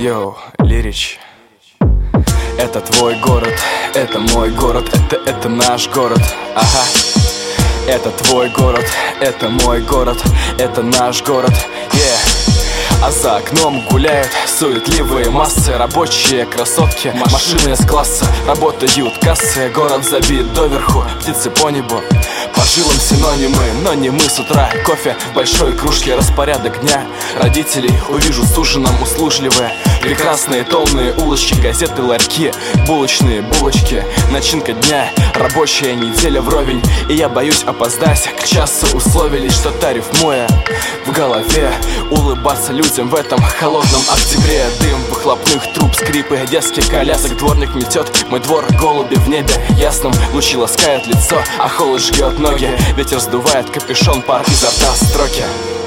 Йоу, Лирич. Это твой город, это мой город, это наш город, ага. Это твой город, это мой город, это наш город, А за окном гуляют суетливые массы. Рабочие красотки, машины С-класса, работают кассы. Город забит доверху, птицы по небу, по жилам синонимы, но не мы с утра. Кофе в большой кружке, распорядок дня. Родителей увижу с ужином услужливые. Прекрасные томные улочки, газеты, ларьки, булочные булочки. Начинка дня, рабочая неделя вровень. И я боюсь опоздать к часу. Условились, что тариф моя в голове. Улыбаться людям в этом холодном октябре. Дым выхлопных труб, скрипы детских колясок. Дворник метет мой двор, голуби в небе ясном. Лучи ласкают лицо, а холод жгет ноги. Ветер сдувает капюшон, пар изо рта строки.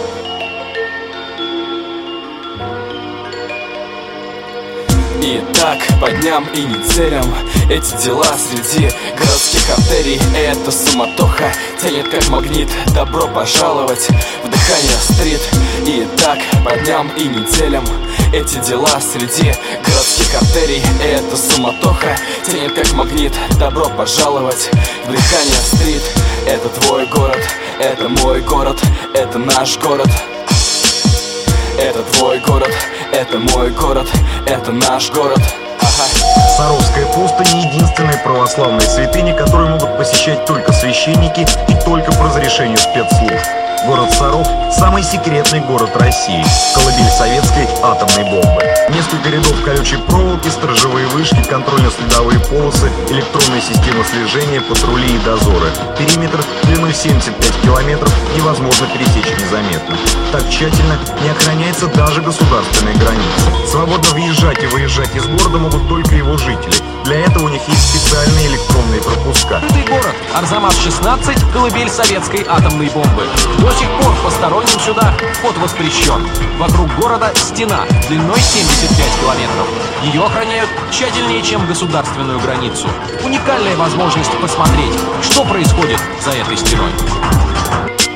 И так по дням и неделям эти дела среди городских артерий. Эта суматоха тянет как магнит. Добро пожаловать в дыхание стрит. И так по дням и неделям эти дела среди городских артерий. Эта суматоха тянет как магнит. Добро пожаловать в дыхание стрит. Это твой город, это мой город, это наш город. Это твой город, это мой город, это наш город, ага. Саровская пустынь — единственная православная святыня, которую могут посещать только священники и только по разрешению спецслужб. Город Саров — самый секретный город России, колыбель советской атомной бомбы. Несколько рядов колючей проволоки, сторожевые вышки, контрольно-следовые полосы, электронная система слежения, патрули и дозоры. Периметр длиной 75 километров невозможно пересечь незаметно. Так тщательно не охраняется даже государственная граница. Свободно въезжать и выезжать из города могут только его жители. Для этого у них есть специальные электронные пропуска. Открытый город. Арзамас-16, колыбель советской атомной бомбы. До сих пор посторонним сюда вход воспрещен. Вокруг города стена длиной 75 километров. Ее охраняют тщательнее, чем государственную границу. Уникальная возможность посмотреть, что происходит за этой стеной.